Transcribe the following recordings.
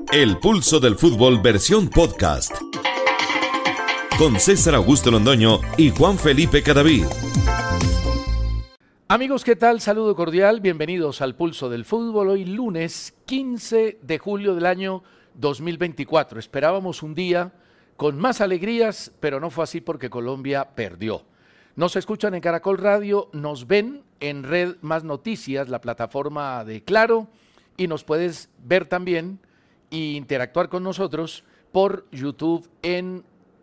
El Pulso del Fútbol versión podcast. Con César Augusto Londoño y Juan Felipe Cadavid. Amigos, ¿qué tal? Saludo cordial, bienvenidos al Pulso del Fútbol. Hoy lunes 15 de julio del año 2024. Esperábamos un día con más alegrías, pero no fue así porque Colombia perdió. Nos escuchan en Caracol Radio, nos ven en Red Más Noticias, la plataforma de Claro, y nos puedes ver también e interactuar con nosotros por YouTube en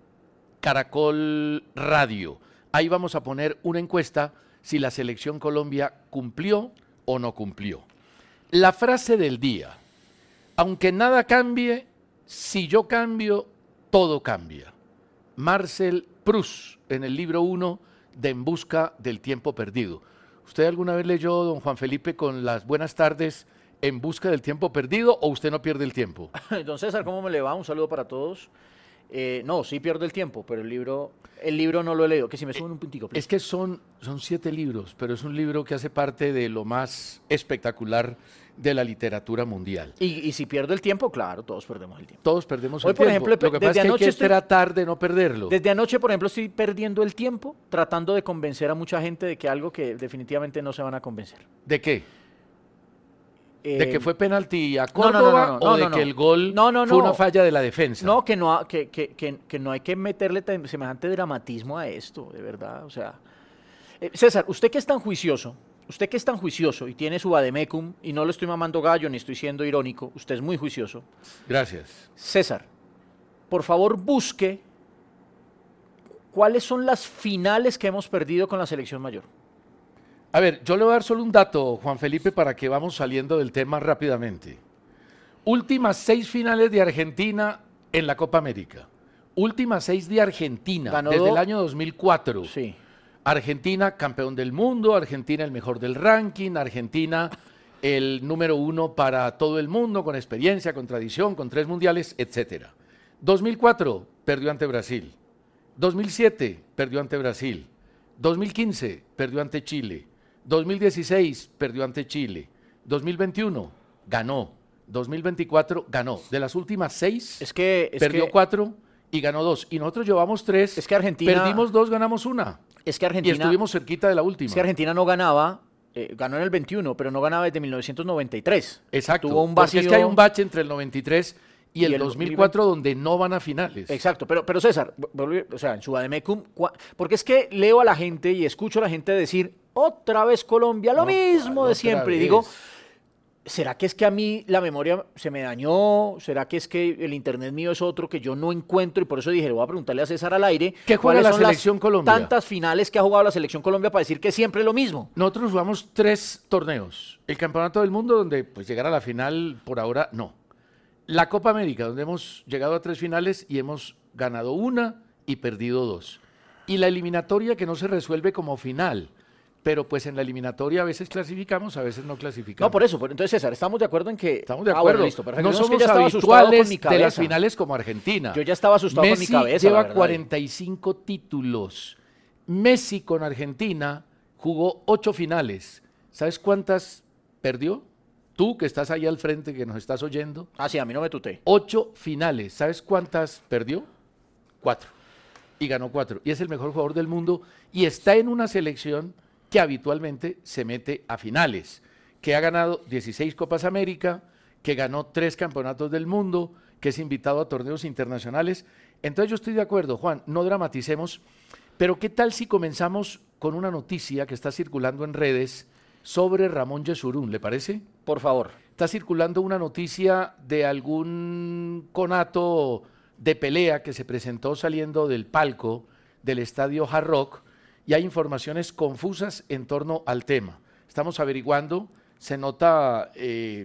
Caracol Radio. Ahí vamos a poner una encuesta si la selección Colombia cumplió o no cumplió. La frase del día: aunque nada cambie, si yo cambio, todo cambia. Marcel Proust, en el libro 1 de En busca del tiempo perdido. ¿Usted alguna vez leyó, don Juan Felipe, con las buenas tardes, En busca del tiempo perdido, o usted no pierde el tiempo? Don César, ¿cómo me le va? Un saludo para todos. No, sí pierdo el tiempo, pero el libro no lo he leído. Que si me suben un puntico, please. Es que son 7 libros, pero es un libro que hace parte de lo más espectacular de la literatura mundial. Y si pierdo el tiempo, claro, todos perdemos el tiempo. Todos perdemos Hoy, el por tiempo. ejemplo, Lo que pasa es que hay que tratar de no perderlo. Desde anoche, por ejemplo, estoy perdiendo el tiempo tratando de convencer a mucha gente de que algo que definitivamente no se van a convencer. ¿De qué? ¿De que fue penalti a Córdoba o de que el gol fue una falla de la defensa? No, que no hay que meterle semejante dramatismo a esto, de verdad. O sea, César, usted que es tan juicioso y tiene su vademecum, y no le estoy mamando gallo ni estoy siendo irónico, usted es muy juicioso. Gracias. César, por favor busque cuáles son las finales que hemos perdido con la selección mayor. A ver, yo le voy a dar solo un dato, Juan Felipe, para que vamos saliendo del tema rápidamente. Últimas 6 finales de Argentina en la Copa América. Últimas 6 de Argentina, desde el año 2004. Sí. Argentina, campeón del mundo, Argentina el mejor del ranking, Argentina el número 1 para todo el mundo, con experiencia, con tradición, con 3 mundiales, etc. 2004, perdió ante Brasil. 2007, perdió ante Brasil. 2015, perdió ante Chile. 2016, perdió ante Chile. 2021, ganó. 2024, ganó. De las últimas 6, perdió 4 y ganó 2. Y nosotros llevamos 3, es que Argentina, perdimos 2, ganamos 1. Es que Argentina, y estuvimos cerquita de la última. Es que Argentina no ganaba, ganó en el 21, pero no ganaba desde 1993. Exacto, tuvo un vacío, porque es que hay un bache entre el 93 y el 2004 donde no van a finales. Exacto, pero César, o sea, en su vademecum, porque es que leo a la gente y escucho a la gente decir, otra vez Colombia, lo mismo de siempre, y digo, ¿será que es que a mí la memoria se me dañó? ¿Será que es que el internet mío es otro que yo no encuentro? Y por eso dije, le voy a preguntarle a César al aire, ¿qué juega la selección Colombia? Tantas finales que ha jugado la selección Colombia para decir que siempre es lo mismo. Nosotros jugamos 3 torneos. El Campeonato del Mundo, donde pues llegar a la final por ahora no. La Copa América, donde hemos llegado a 3 finales y hemos ganado 1 y perdido 2. Y la eliminatoria, que no se resuelve como final, pero pues en la eliminatoria a veces clasificamos, a veces no clasificamos. No, por eso. Entonces, César, estamos de acuerdo en que... Estamos de acuerdo. Bueno, listo, no somos habituales de las finales como Argentina. Yo ya estaba asustado Messi con mi cabeza, lleva 45 títulos. Messi con Argentina jugó 8 finales. ¿Sabes cuántas perdió? Tú, que estás ahí al frente, que nos estás oyendo. Ah, sí, a mí no me tuté. 8 finales. ¿Sabes cuántas perdió? 4. Y ganó 4. Y es el mejor jugador del mundo. Y está en una selección que habitualmente se mete a finales. Que ha ganado 16 Copas América, que ganó 3 campeonatos del mundo, que es invitado a torneos internacionales. Entonces yo estoy de acuerdo, Juan, no dramaticemos. Pero ¿qué tal si comenzamos con una noticia que está circulando en redes sobre Ramón Yesurún? ¿Le parece? Por favor. Está circulando una noticia de algún conato de pelea que se presentó saliendo del palco del estadio Hard Rock, y hay informaciones confusas en torno al tema. Estamos averiguando, se nota que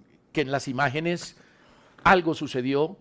en las imágenes algo sucedió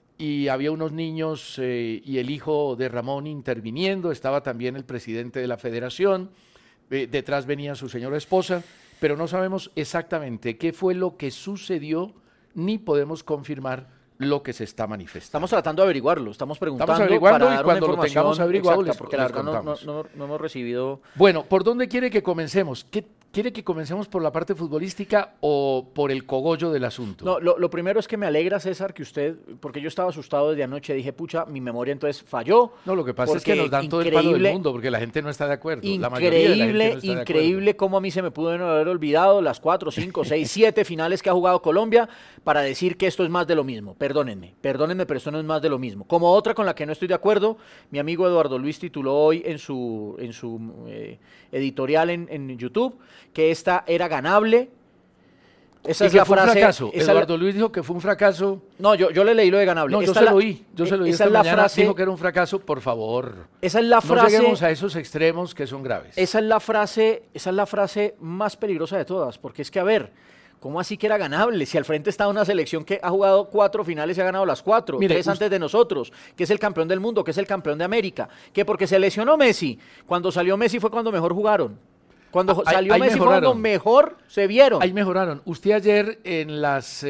y había unos niños y el hijo de Ramón interviniendo, estaba también el presidente de la federación, detrás venía su señora esposa, pero no sabemos exactamente qué fue lo que sucedió, ni podemos confirmar lo que se está manifestando. Estamos tratando de averiguarlo, estamos preguntando. Estamos averiguando para dar y cuando una lo tengamos averiguado exacta, porque la verdad no hemos recibido... Bueno, ¿por dónde quiere que comencemos? ¿Quiere que comencemos por la parte futbolística o por el cogollo del asunto? No, lo primero es que me alegra, César, que usted, porque yo estaba asustado desde anoche, dije, pucha, mi memoria entonces falló. No, lo que pasa es que nos dan todo el palo del mundo, porque la gente no está de acuerdo. La mayoría de la gente no está increíble cómo a mí se me pudo haber olvidado las 4, 5, 6, 7 finales que ha jugado Colombia para decir que esto es más de lo mismo. Perdónenme, pero esto no es más de lo mismo. Como otra con la que no estoy de acuerdo, mi amigo Eduardo Luis tituló hoy en su editorial en YouTube, que esta era ganable. Esa es la frase. Un fracaso. Eduardo Luis dijo que fue un fracaso. No, yo le leí lo de ganable. No, yo se lo oí. Esa es la frase. Dijo que era un fracaso, por favor. Esa es la frase. No lleguemos a esos extremos que son graves. Esa es la frase más peligrosa de todas, porque es que, a ver, ¿cómo así que era ganable? Si al frente está una selección que ha jugado 4 finales y ha ganado las 4, 3 antes de nosotros, que es el campeón del mundo, que es el campeón de América, que porque se lesionó Messi, cuando salió Messi fue cuando mejor jugaron. Cuando salió Messi fue cuando mejor se vieron. Ahí mejoraron. Usted ayer en las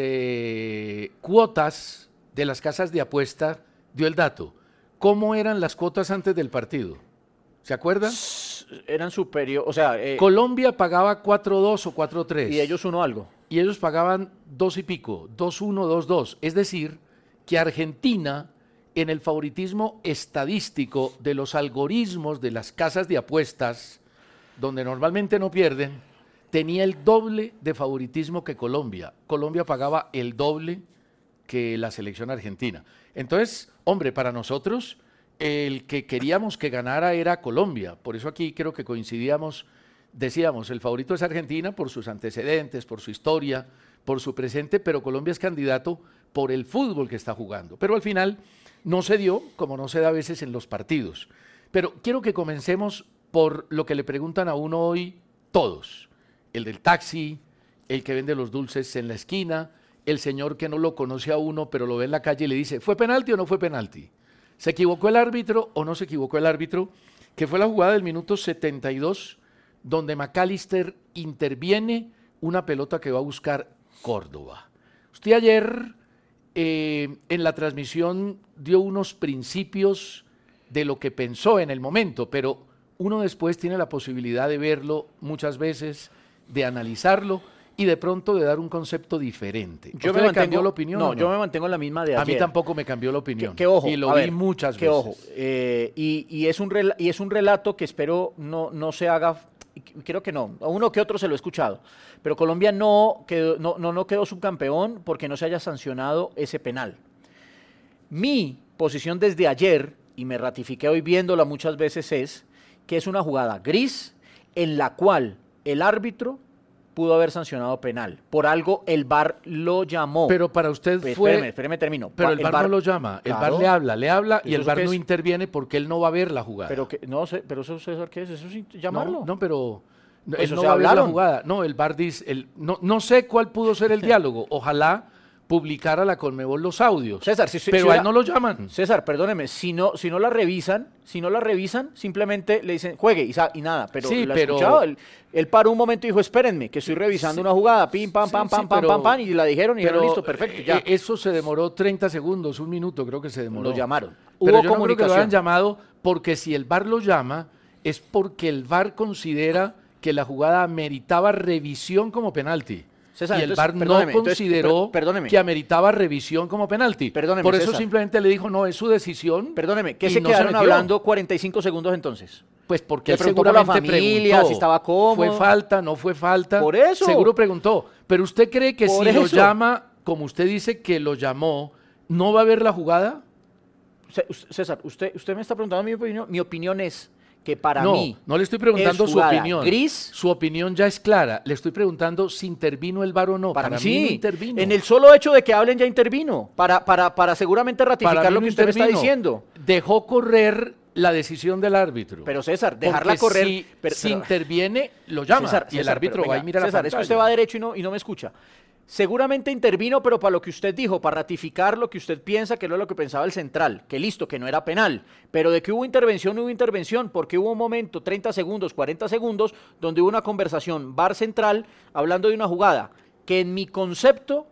cuotas de las casas de apuesta dio el dato. ¿Cómo eran las cuotas antes del partido? ¿Se acuerdan? Eran superiores, o sea... Colombia pagaba 4-2 o 4-3. Y ellos 1 algo. Y ellos pagaban 2 y pico, 2-1, 2-2. Es decir, que Argentina, en el favoritismo estadístico de los algoritmos de las casas de apuestas, donde normalmente no pierden, tenía el doble de favoritismo que Colombia. Colombia pagaba el doble que la selección argentina. Entonces, hombre, para nosotros, el que queríamos que ganara era Colombia. Por eso aquí creo que coincidíamos, decíamos, el favorito es Argentina por sus antecedentes, por su historia, por su presente, pero Colombia es candidato por el fútbol que está jugando. Pero al final no se dio, como no se da a veces en los partidos. Pero quiero que comencemos por lo que le preguntan a uno hoy todos. El del taxi, el que vende los dulces en la esquina, el señor que no lo conoce a uno, pero lo ve en la calle y le dice, ¿fue penalti o no fue penalti? ¿Se equivocó el árbitro o no se equivocó el árbitro? Que fue la jugada del minuto 72, donde McAllister interviene una pelota que va a buscar Córdoba. Usted ayer en la transmisión dio unos principios de lo que pensó en el momento, pero uno después tiene la posibilidad de verlo muchas veces, de analizarlo y de pronto de dar un concepto diferente. Yo me cambió la opinión. No, yo me mantengo en la misma de ayer. A mí tampoco me cambió la opinión. Que ojo, y lo vi muchas veces. Ojo, y es un relato que espero no se haga, creo que no, a uno que otro se lo he escuchado, pero Colombia no quedó subcampeón porque no se haya sancionado ese penal. Mi posición desde ayer, y me ratifiqué hoy viéndola muchas veces, es que es una jugada gris en la cual el árbitro pudo haber sancionado penal. Por algo el VAR lo llamó. Pero para usted fue... Espéreme, termino. Pero el VAR no lo llama, el VAR le habla y el VAR no interviene porque él no va a ver la jugada. Pero no sé, pero eso, César, ¿qué es? Eso sí, llamarlo. No, pero Pues él no va a ver la jugada. No, el VAR dice, no sé cuál pudo ser el diálogo. Ojalá publicara la Conmebol los audios. César, pero a él no lo llaman. César, perdóneme, si no la revisan, simplemente le dicen, juegue y nada. Pero sí, él paró un momento y dijo, espérenme, que estoy revisando una jugada, pim, pam, pam, y la dijeron y dijeron, listo, perfecto, ya. Eso se demoró 30 segundos, un minuto creo que se demoró. Lo llamaron. Pero yo no creo que lo hayan llamado porque si el VAR lo llama es porque el VAR considera que la jugada meritaba revisión como penalti. César, y el VAR no consideró que ameritaba revisión como penalti. Por eso César, simplemente le dijo, no, es su decisión. Perdóneme, ¿qué se quedaron hablando 45 segundos entonces? Pues porque él seguramente por la familia, preguntó si estaba cómodo. ¿Fue falta? ¿No fue falta? Por eso. Seguro preguntó. Pero usted cree que si lo llama, como usted dice que lo llamó, ¿no va a ver la jugada? César, usted me está preguntando mi opinión. Mi opinión es que para mí... No le estoy preguntando su opinión. Gris. Su opinión ya es clara. Le estoy preguntando si intervino el VAR o no. Para mí no intervino. En el solo hecho de que hablen ya intervino. Para seguramente ratificar lo que usted me está diciendo. Dejó correr la decisión del árbitro. Pero César, dejarla correr... Si interviene, lo llama. César, y el árbitro va y mira la pantalla. Es que usted va derecho y no me escucha. Seguramente intervino, pero para lo que usted dijo, para ratificar lo que usted piensa, que no es lo que pensaba el central, que listo, que no era penal, pero de que hubo intervención, porque hubo un momento, 30 segundos, 40 segundos, donde hubo una conversación VAR central, hablando de una jugada, que en mi concepto,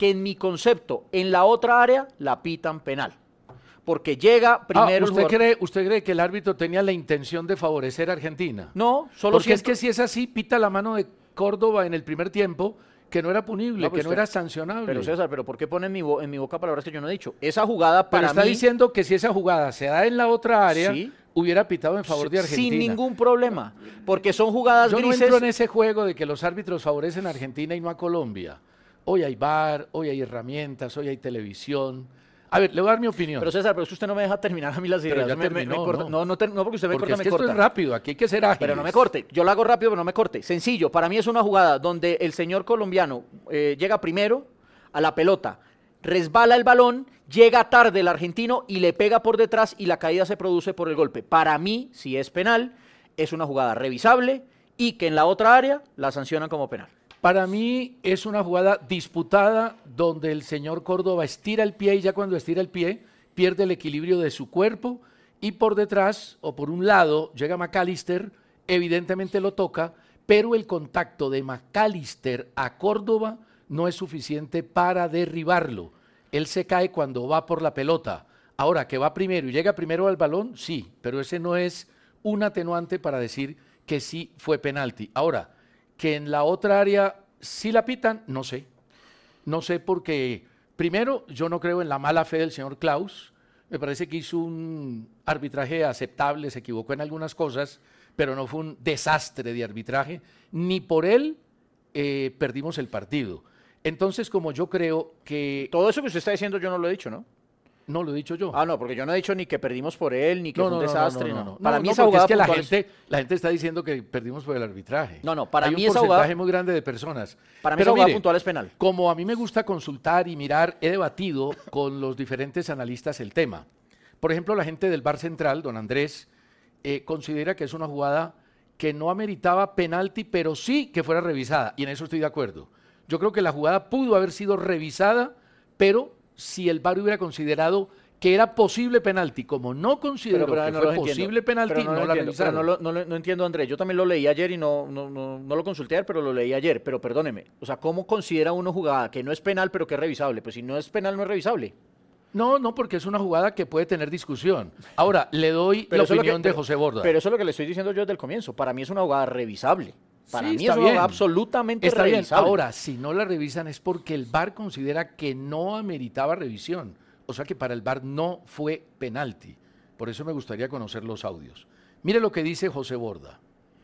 en la otra área, la pitan penal. Porque llega primero el jugador. ¿Usted cree que el árbitro tenía la intención de favorecer a Argentina? No, solo porque es que si es así, pita la mano de Córdoba en el primer tiempo que no era punible, No, pues que no usted- era sancionable. Pero César, ¿pero por qué pone en mi boca palabras que yo no he dicho? Esa jugada Pero para está mí... diciendo que si esa jugada se da en la otra área, Sí. hubiera pitado en favor de Argentina. Sin ningún problema, porque son jugadas Yo no grises. entro en ese juego de que los árbitros favorecen a Argentina y no a Colombia. Hoy hay VAR, hoy hay herramientas, hoy hay televisión. A ver, le voy a dar mi opinión. Pero César, pero es que usted no me deja terminar a mí las Pero ideas. ya Me terminó, corta. ¿no? No, porque usted me Porque corta, es me que esto corta. es rápido, aquí hay que ser ágiles. Pero no me corte. Yo lo hago rápido, pero no me corte. Sencillo. Para mí es una jugada donde el señor colombiano llega primero a la pelota, resbala el balón, llega tarde el argentino y le pega por detrás y la caída se produce por el golpe. Para mí, si es penal, es una jugada revisable y que en la otra área la sancionan como penal. Para mí es una jugada disputada donde el señor Córdoba estira el pie y ya cuando estira el pie pierde el equilibrio de su cuerpo y por detrás o por un lado llega McAllister, evidentemente lo toca, pero el contacto de McAllister a Córdoba no es suficiente para derribarlo. Él se cae cuando va por la pelota. Ahora, que va primero y llega primero al balón, sí, pero ese no es un atenuante para decir que sí fue penalti. Ahora, que en la otra área sí la pitan, no sé. No sé porque, primero, yo no creo en la mala fe del señor Klaus. Me parece que hizo un arbitraje aceptable, se equivocó en algunas cosas, pero no fue un desastre de arbitraje. Ni por él perdimos el partido. Entonces, como yo creo que... Todo eso que usted está diciendo yo no lo he dicho, ¿no? No lo he dicho yo. Ah, no, porque yo no he dicho ni que perdimos por él, ni que fue un desastre. No. Para mí esa jugada es que la gente está diciendo que perdimos por el arbitraje. No, para Hay mí un esa porcentaje jugada... muy grande de personas. Para mí Pero esa jugada mire, puntual es penal. como a mí me gusta consultar y mirar, he debatido con los diferentes analistas el tema. Por ejemplo, la gente del VAR Central, don Andrés, considera que es una jugada que no ameritaba penalti, pero sí que fuera revisada. Y en eso estoy de acuerdo. Yo creo que la jugada pudo haber sido revisada, pero si el VAR hubiera considerado que era posible penalti, como no consideró que fue posible penalti, no la revisaron. No entiendo, Andrés. Yo también lo leí ayer y no lo consulté ayer, pero lo leí ayer. Pero perdóneme, o sea, ¿cómo considera uno jugada que no es penal, pero que es revisable? Pues si no es penal, no es revisable. No, porque es una jugada que puede tener discusión. Ahora, le doy la opinión de José Borda. Pero eso es lo que le estoy diciendo yo desde el comienzo. Para mí es una jugada revisable. Para Sí, mí es una jugada absolutamente revisable. Ahora, si no la revisan es porque el VAR considera que no ameritaba revisión. O sea que para el VAR no fue penalti. Por eso me gustaría conocer los audios. Mire lo que dice José Borda.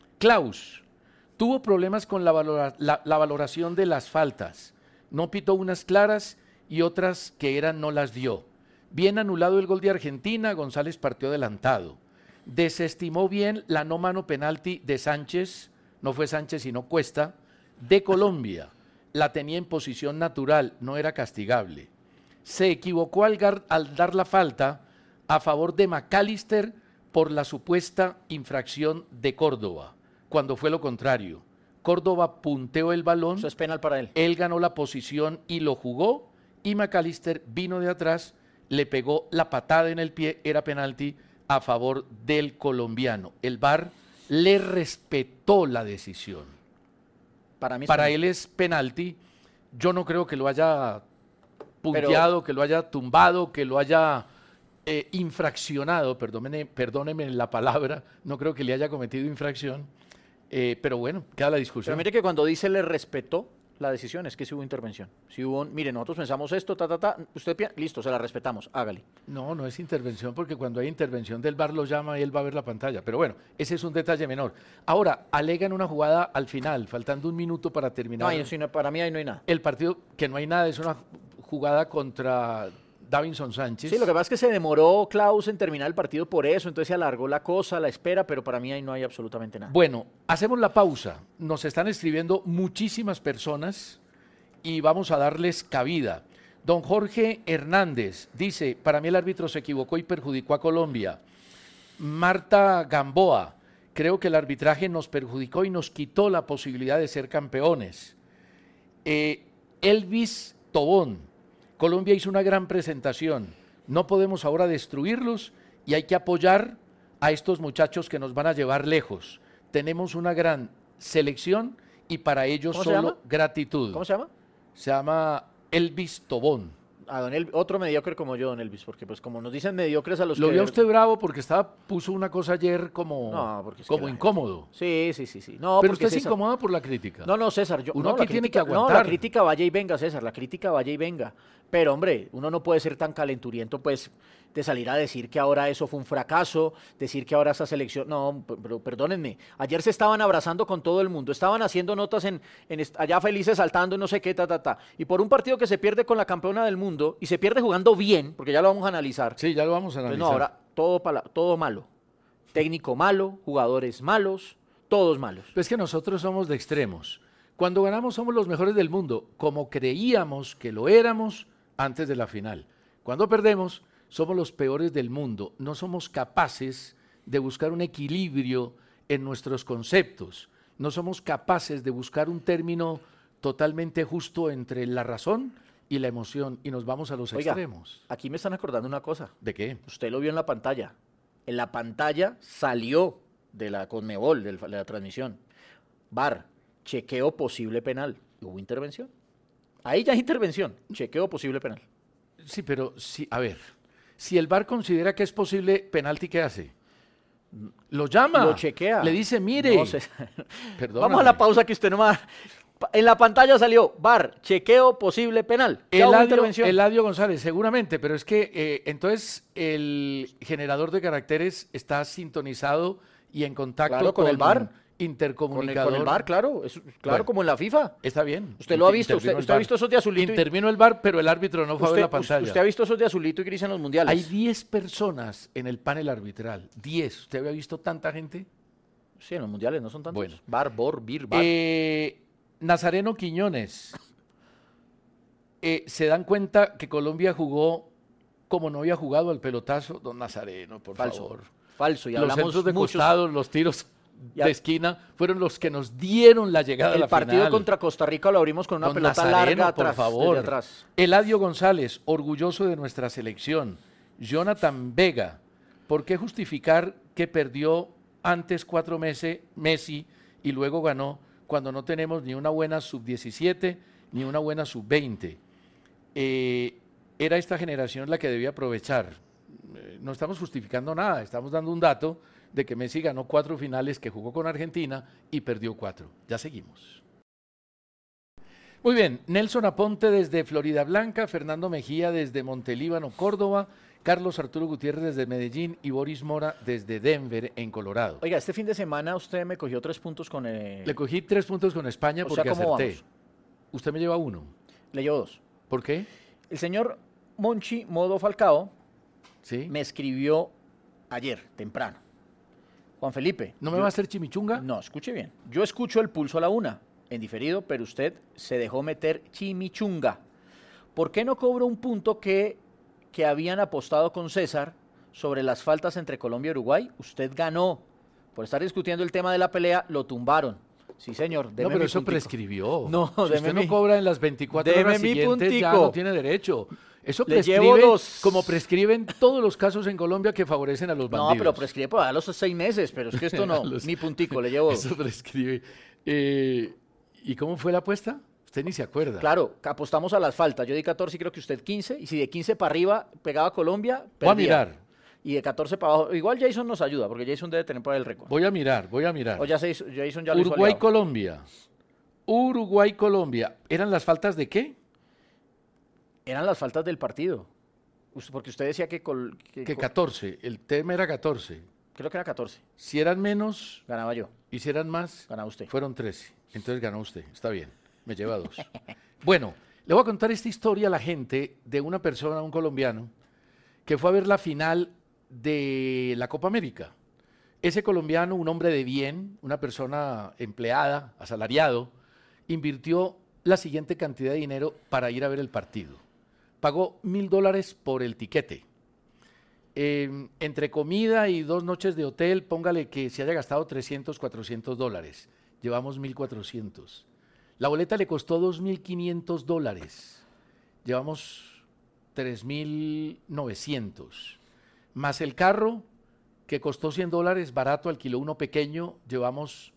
Klaus tuvo problemas con la valoración de las faltas. No pitó unas claras y otras que eran no las dio. Bien anulado el gol de Argentina, González partió adelantado. Desestimó bien la no mano penalti de Sánchez, no fue Sánchez sino Cuesta, de Colombia. La tenía en posición natural, no era castigable. Se equivocó al dar la falta a favor de McAllister por la supuesta infracción de Córdoba, cuando fue lo contrario. Córdoba punteó el balón. Eso es penal para él. Él ganó la posición y lo jugó, y McAllister vino de atrás, le pegó la patada en el pie, era penalti a favor del colombiano. El VAR le respetó la decisión. Para él es penalti. Yo no creo que lo haya punteado, que lo haya tumbado, que lo haya infraccionado, perdóneme la palabra, no creo que le haya cometido infracción, pero bueno, queda la discusión. Pero mire que cuando dice le respetó la decisión, es que sí hubo intervención. Si hubo, mire, nosotros pensamos esto, usted listo, se la respetamos, hágale. No es intervención, porque cuando hay intervención del VAR lo llama y él va a ver la pantalla. Pero bueno, ese es un detalle menor. Ahora, alegan una jugada al final, faltando un minuto para terminar. Para mí ahí no hay nada. El partido, que no hay nada, es una jugada contra Davinson Sánchez. Sí, lo que pasa es que se demoró Klaus en terminar el partido por eso, entonces se alargó la cosa, la espera, pero para mí ahí no hay absolutamente nada. Bueno, hacemos la pausa. Nos están escribiendo muchísimas personas y vamos a darles cabida. Don Jorge Hernández dice, para mí el árbitro se equivocó y perjudicó a Colombia. Marta Gamboa, creo que el arbitraje nos perjudicó y nos quitó la posibilidad de ser campeones. Elvis Tobón, Colombia hizo una gran presentación. No podemos ahora destruirlos y hay que apoyar a estos muchachos que nos van a llevar lejos. Tenemos una gran selección y para ellos solo gratitud. ¿Cómo se llama? Se llama Elvis Tobón. A otro mediocre como yo, don Elvis, porque pues como nos dicen mediocres a los Lo que... vio usted bravo porque puso una cosa ayer como, No, porque es como que incómodo. Sí. No, Pero porque usted se César... incomoda por la crítica. No, César, Uno no, aquí la tiene que crítica, no, aguantar. la crítica vaya y venga, César, la crítica vaya y venga. Pero, hombre, uno no puede ser tan calenturiento, pues, de salir a decir que ahora eso fue un fracaso, decir que ahora esa selección... No, pero perdónenme, ayer se estaban abrazando con todo el mundo, estaban haciendo notas allá felices, saltando, no sé qué, Y por un partido que se pierde con la campeona del mundo, y se pierde jugando bien, porque ya lo vamos a analizar. Sí, ya lo vamos a analizar. Pues no, ahora todo malo. Técnico malo, jugadores malos, todos malos. Pues es que nosotros somos de extremos. Cuando ganamos somos los mejores del mundo, como creíamos que lo éramos antes de la final. Cuando perdemos somos los peores del mundo. No somos capaces de buscar un equilibrio en nuestros conceptos. No somos capaces de buscar un término totalmente justo entre la razón y la emoción, y nos vamos a los extremos. Aquí me están acordando una cosa. ¿De qué? Usted lo vio en la pantalla. En la pantalla salió de la Conmebol, de la transmisión. VAR, chequeo posible penal. ¿Hubo intervención? Ahí ya hay intervención. Chequeo posible penal. Sí, pero sí, a ver, si el VAR considera que es posible penalti, ¿qué hace? Lo llama. Lo chequea. Le dice, mire. No, vamos a la pausa que usted nomás... En la pantalla salió VAR, chequeo posible penal. Eladio González, seguramente, pero es que entonces el generador de caracteres está sintonizado y en contacto con el VAR. Intercomunicador. Con el VAR, claro, bueno, como en la FIFA. Está bien. Usted lo ha visto, usted ha visto esos de azulito. Intervino el VAR, pero el árbitro no fue a ver la pantalla. Usted ha visto esos de azulito y gris en los mundiales. Hay 10 personas en el panel arbitral, 10. ¿Usted había visto tanta gente? Sí, en los mundiales no son tantos. Bueno. VAR, BOR, VAR. Nazareno Quiñones. ¿Se dan cuenta que Colombia jugó como no había jugado al pelotazo? Don Nazareno, por favor. Falso. Y los hablamos centros de muchos... costado, los tiros de esquina fueron los que nos dieron la llegada a la final. El partido contra Costa Rica lo abrimos con una pelota Nazareno, larga por atrás, favor. desde atrás. Eladio González, orgulloso de nuestra selección. Jonathan Vega, ¿por qué justificar que perdió antes 4 meses Messi y luego ganó cuando no tenemos ni una buena sub-17 ni una buena sub-20? Era esta generación la que debía aprovechar. No estamos justificando nada, estamos dando un dato de que Messi ganó 4 finales, que jugó con Argentina y perdió 4. Ya seguimos. Muy bien, Nelson Aponte desde Florida Blanca, Fernando Mejía desde Montelíbano, Córdoba, Carlos Arturo Gutiérrez desde Medellín y Boris Mora desde Denver, en Colorado. Oiga, este fin de semana usted me cogió 3 puntos con... Le cogí 3 puntos con España porque acerté. Vamos? Usted me lleva 1. Le llevo 2. ¿Por qué? El señor Monchi Modo Falcao ¿Sí? me escribió ayer, temprano. Juan Felipe. ¿No me va a hacer chimichunga? No, escuche bien. Yo escucho el pulso a la 1, en diferido, pero usted se dejó meter chimichunga. ¿Por qué no cobró un punto que habían apostado con César sobre las faltas entre Colombia y Uruguay? Usted ganó. Por estar discutiendo el tema de la pelea, lo tumbaron. Sí, señor. No, pero eso prescribió. No, si usted no cobra en las 24 horas siguientes, ya no tiene derecho. Eso prescribe como prescriben todos los casos en Colombia que favorecen a los bandidos. No, pero prescribe para los 6 meses, pero es que esto no, mi puntico, le llevo 2. Eso prescribe. ¿Y cómo fue la apuesta? Usted ni se acuerda. Claro, apostamos a las faltas. Yo di 14 y creo que usted 15. Y si de 15 para arriba pegaba Colombia, perdía. Voy a mirar. Y de 14 para abajo. Igual Jason nos ayuda, porque Jason debe tener por ahí el récord. Voy a mirar. O ya Jason ya lo hizo. Uruguay-Colombia. Uruguay-Colombia. ¿Eran las faltas de qué? Eran las faltas del partido. Porque usted decía que 14. El tema era 14. Creo que era 14. Si eran menos, ganaba yo. Y si eran más, ganaba usted. Fueron 13. Entonces ganó usted. Está bien. Me lleva 2. Bueno, le voy a contar esta historia a la gente de una persona, un colombiano, que fue a ver la final de la Copa América. Ese colombiano, un hombre de bien, una persona empleada, asalariado, invirtió la siguiente cantidad de dinero para ir a ver el partido. Pagó $1,000 por el tiquete. Entre comida y 2 noches de hotel, póngale que se haya gastado $300, $400. Llevamos 1,400. La boleta le costó $2,500. Llevamos 3,900. Más el carro, que costó $100, barato, alquiló uno pequeño, llevamos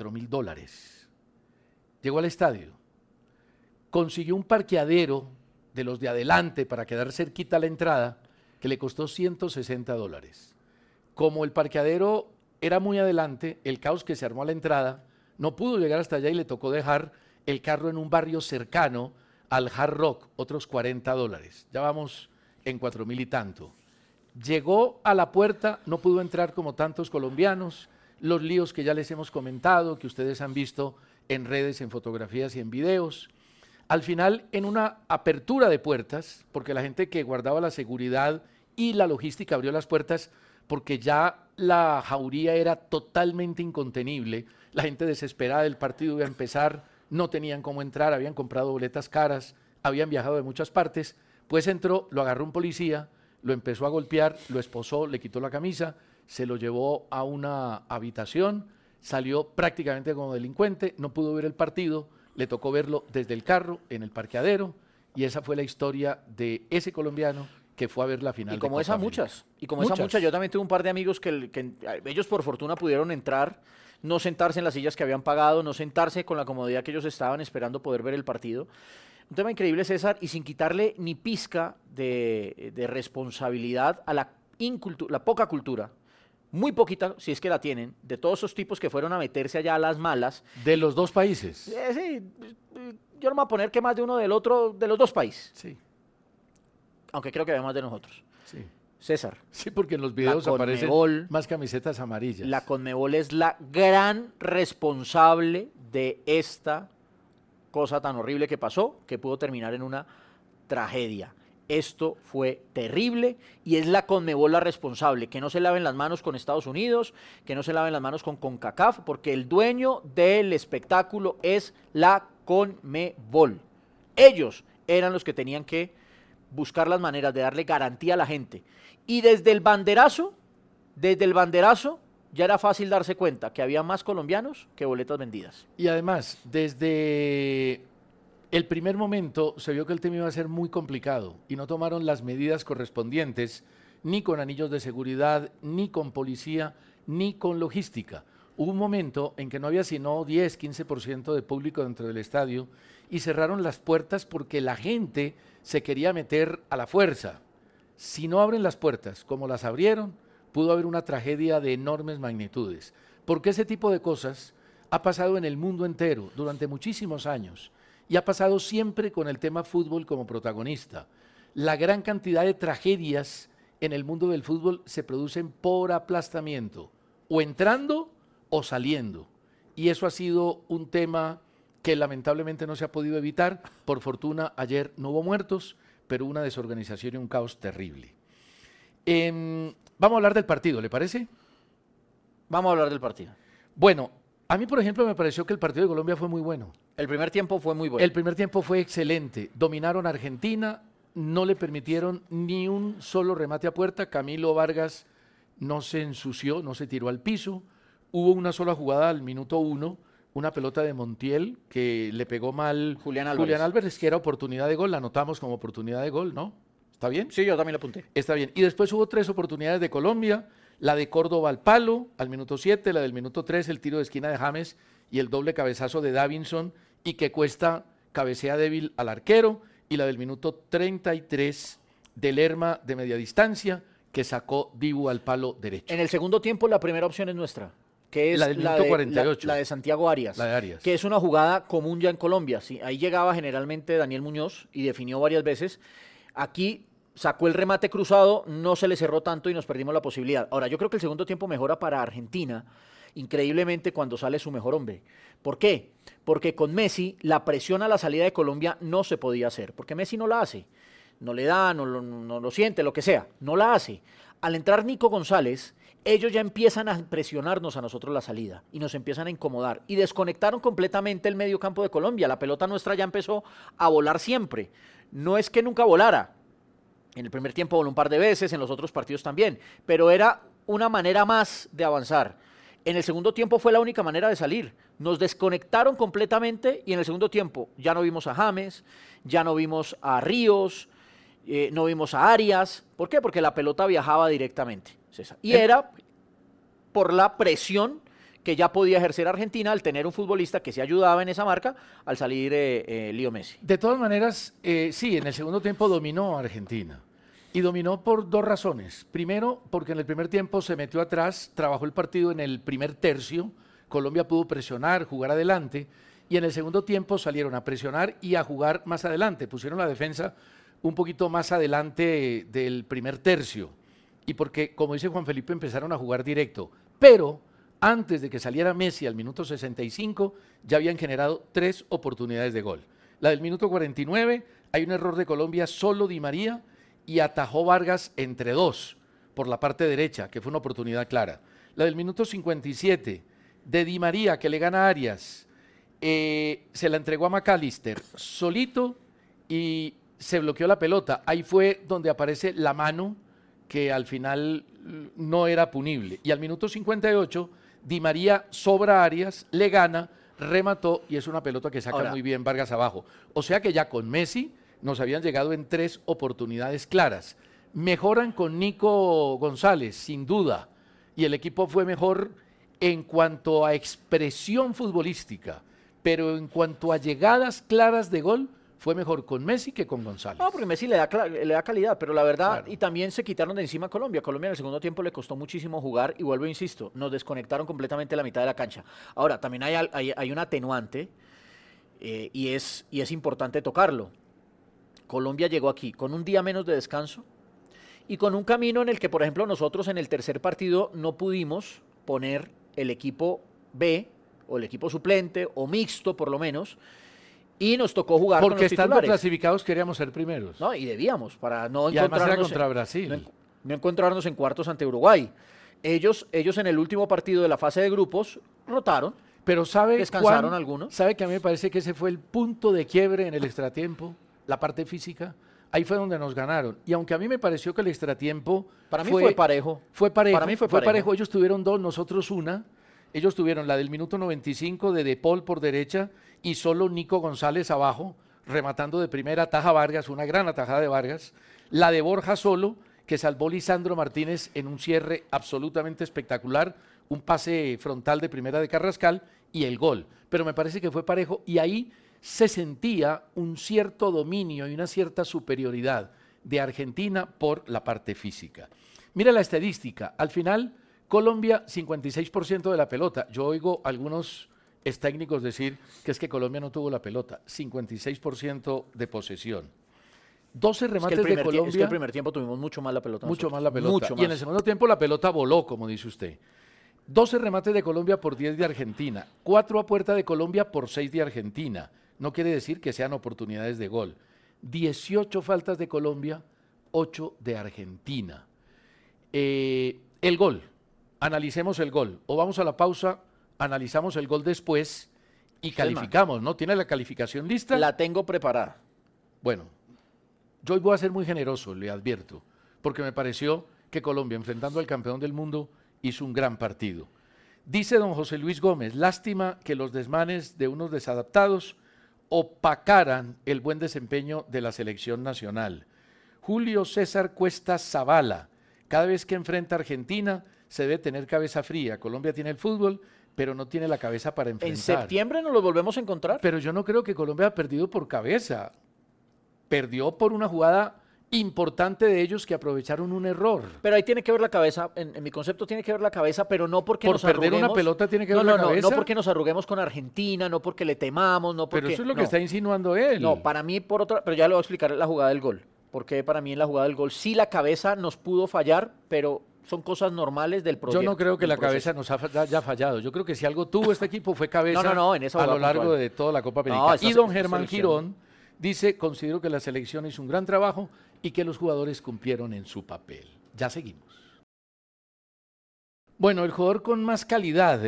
$4,000. Llegó al estadio. Consiguió un parqueadero de los de adelante para quedar cerquita a la entrada, que le costó $160. Como el parqueadero era muy adelante, el caos que se armó a la entrada, no pudo llegar hasta allá y le tocó dejar el carro en un barrio cercano al Hard Rock, otros $40. Ya vamos en 4.000 y tanto. Llegó a la puerta, no pudo entrar como tantos colombianos, los líos que ya les hemos comentado, que ustedes han visto en redes, en fotografías y en videos. Al final, en una apertura de puertas, porque la gente que guardaba la seguridad y la logística abrió las puertas, porque ya la jauría era totalmente incontenible, la gente desesperada del partido iba a empezar, no tenían cómo entrar, habían comprado boletas caras, habían viajado de muchas partes, pues entró, lo agarró un policía, lo empezó a golpear, lo esposó, le quitó la camisa, se lo llevó a una habitación, salió prácticamente como delincuente, no pudo ver el partido, le tocó verlo desde el carro, en el parqueadero, y esa fue la historia de ese colombiano que fue a ver la final. Y como de esa Copa América. muchas, y como esa muchas, yo también tuve un par de amigos que ellos por fortuna pudieron entrar, no sentarse en las sillas que habían pagado, no sentarse con la comodidad que ellos estaban esperando poder ver el partido. Un tema increíble, César, y sin quitarle ni pizca de responsabilidad a la poca cultura, muy poquita, si es que la tienen, de todos esos tipos que fueron a meterse allá a las malas. De los dos países. Sí, yo no me voy a poner que más de uno del otro, de los dos países. Sí. Aunque creo que había más de nosotros. Sí. César. Sí, porque en los videos aparecen más camisetas amarillas. La Conmebol es la gran responsable de esta cosa tan horrible que pasó, que pudo terminar en una tragedia. Esto fue terrible y es la Conmebol la responsable. Que no se laven las manos con Estados Unidos, que no se laven las manos con CONCACAF, porque el dueño del espectáculo es la Conmebol. Ellos eran los que tenían que buscar las maneras de darle garantía a la gente. Y desde el banderazo, ya era fácil darse cuenta que había más colombianos que boletas vendidas. Y además, desde el primer momento se vio que el tema iba a ser muy complicado y no tomaron las medidas correspondientes, ni con anillos de seguridad, ni con policía, ni con logística. Hubo un momento en que no había sino 10, 15% de público dentro del estadio y cerraron las puertas porque la gente se quería meter a la fuerza. Si no abren las puertas como las abrieron, pudo haber una tragedia de enormes magnitudes. Porque ese tipo de cosas ha pasado en el mundo entero durante muchísimos años y ha pasado siempre con el tema fútbol como protagonista. La gran cantidad de tragedias en el mundo del fútbol se producen por aplastamiento, o entrando o saliendo. Y eso ha sido un tema que lamentablemente no se ha podido evitar. Por fortuna, ayer no hubo muertos, pero una desorganización y un caos terrible. Vamos a hablar del partido, ¿le parece? Vamos a hablar del partido. Bueno, a mí, por ejemplo, me pareció que el partido de Colombia fue muy bueno. El primer tiempo fue muy bueno. El primer tiempo fue excelente. Dominaron a Argentina, no le permitieron ni un solo remate a puerta. Camilo Vargas no se ensució, no se tiró al piso. Hubo una sola jugada al minuto 1, una pelota de Montiel que le pegó mal Julián Álvarez, que era oportunidad de gol, la anotamos como oportunidad de gol, ¿no? ¿Está bien? Sí, yo también la apunté. Está bien. Y después hubo 3 oportunidades de Colombia, la de Córdoba al palo, al minuto 7, la del minuto 3, el tiro de esquina de James y el doble cabezazo de Davinson, y que Cuesta cabecea débil al arquero, y la del minuto 33 de Lerma de media distancia, que sacó Dibu al palo derecho. En el segundo tiempo la primera opción es nuestra, que es la del minuto 48. La de Santiago Arias, La de Arias. Que es una jugada común ya en Colombia. ¿Sí? Ahí llegaba generalmente Daniel Muñoz y definió varias veces. Aquí sacó el remate cruzado, no se le cerró tanto y nos perdimos la posibilidad. Ahora, yo creo que el segundo tiempo mejora para Argentina, increíblemente cuando sale su mejor hombre. ¿Por qué? Porque con Messi la presión a la salida de Colombia no se podía hacer, porque Messi no la hace. No le da, no lo siente, lo que sea, no la hace. Al entrar Nico González, ellos ya empiezan a presionarnos a nosotros la salida y nos empiezan a incomodar y desconectaron completamente el medio campo de Colombia. La pelota nuestra ya empezó a volar siempre. No es que nunca volara. En el primer tiempo voló un par de veces, en los otros partidos también, pero era una manera más de avanzar. En el segundo tiempo fue la única manera de salir. Nos desconectaron completamente y en el segundo tiempo ya no vimos a James, ya no vimos a Ríos, no vimos a Arias. ¿Por qué? Porque la pelota viajaba directamente, César. Y era por la presión que ya podía ejercer Argentina al tener un futbolista que se ayudaba en esa marca al salir Leo Messi. De todas maneras, sí, en el segundo tiempo dominó Argentina. Y dominó por dos razones. Primero, porque en el primer tiempo se metió atrás, trabajó el partido en el primer tercio, Colombia pudo presionar, jugar adelante, y en el segundo tiempo salieron a presionar y a jugar más adelante. Pusieron la defensa un poquito más adelante del primer tercio. Y porque, como dice Juan Felipe, empezaron a jugar directo. Pero antes de que saliera Messi al minuto 65, ya habían generado 3 oportunidades de gol. La del minuto 49, hay un error de Colombia, solo Di María, y atajó Vargas entre dos por la parte derecha, que fue una oportunidad clara. La del minuto 57, de Di María, que le gana a Arias, se la entregó a McAllister solito y se bloqueó la pelota. Ahí fue donde aparece la mano que al final no era punible. Y al minuto 58, Di María sobra a Arias, le gana, remató y es una pelota que saca muy bien Vargas abajo. O sea que ya con Messi nos habían llegado en 3 oportunidades claras. Mejoran con Nico González, sin duda, y el equipo fue mejor en cuanto a expresión futbolística, pero en cuanto a llegadas claras de gol, fue mejor con Messi que con González. No, porque Messi le da calidad, pero la verdad, claro. Y también se quitaron de encima a Colombia. Colombia en el segundo tiempo le costó muchísimo jugar y vuelvo, insisto, nos desconectaron completamente la mitad de la cancha. Ahora, también hay un atenuante y es importante tocarlo. Colombia llegó aquí con un día menos de descanso y con un camino en el que, por ejemplo, nosotros en el tercer partido no pudimos poner el equipo B o el equipo suplente o mixto por lo menos, y nos tocó jugar porque con los titulares. Porque estando clasificados queríamos ser primeros. No, y debíamos, para no y además era encontrarnos contra Brasil. No encontrarnos en cuartos ante Uruguay. Ellos en el último partido de la fase de grupos rotaron. Pero descansaron algunos. ¿Sabe que a mí me parece que ese fue el punto de quiebre en el extratiempo? La parte física, ahí fue donde nos ganaron. Y aunque a mí me pareció que el extratiempo para mí fue parejo. Para mí fue parejo. Ellos tuvieron 2, nosotros una. Ellos tuvieron la del minuto 95 de Paul por derecha y solo Nico González abajo, rematando de primera, ataja Vargas, una gran atajada de Vargas. La de Borja solo, que salvó Lisandro Martínez en un cierre absolutamente espectacular, un pase frontal de primera de Carrascal y el gol. Pero me parece que fue parejo y ahí se sentía un cierto dominio y una cierta superioridad de Argentina por la parte física. Mira la estadística, al final Colombia 56% de la pelota. Yo oigo algunos técnicos decir que es que Colombia no tuvo la pelota, 56% de posesión. 12 remates de Colombia. Es que el primer tiempo tuvimos mucho más la pelota. Mucho más la pelota. Y en el segundo tiempo la pelota voló, como dice usted. 12 remates de Colombia por 10 de Argentina, 4 a puerta de Colombia por 6 de Argentina. No quiere decir que sean oportunidades de gol. 18 faltas de Colombia, 8 de Argentina. El gol, analicemos el gol. O vamos a la pausa, analizamos el gol después y calificamos, ¿no? ¿Tiene la calificación lista? La tengo preparada. Bueno, yo hoy voy a ser muy generoso, le advierto, porque me pareció que Colombia, enfrentando al campeón del mundo, hizo un gran partido. Dice don José Luis Gómez, lástima que los desmanes de unos desadaptados opacaran el buen desempeño de la selección nacional. Julio César Cuesta Zavala, cada vez que enfrenta a Argentina se debe tener cabeza fría. Colombia tiene el fútbol, pero no tiene la cabeza para enfrentar. ¿En septiembre nos los volvemos a encontrar? Pero yo no creo que Colombia haya perdido por cabeza. Perdió por una jugada importante de ellos que aprovecharon un error. Pero ahí tiene que ver la cabeza, en mi concepto tiene que ver la cabeza, pero no porque nos arruguemos. Por perder una pelota tiene que ver la cabeza. No porque nos arruguemos con Argentina, no porque le temamos, no porque... Pero eso es lo que está insinuando él. No, para mí por otra... Pero ya le voy a explicar la jugada del gol. Porque para mí en la jugada del gol sí la cabeza nos pudo fallar, pero son cosas normales del proyecto. Yo no creo que la cabeza nos haya fallado. Yo creo que si algo tuvo este equipo fue cabeza en esa a lo largo puntual. de toda la Copa América. Y don Germán Girón dice, considero que la selección hizo un gran trabajo y que los jugadores cumplieron en su papel. Ya seguimos. Bueno, el jugador con más calidad,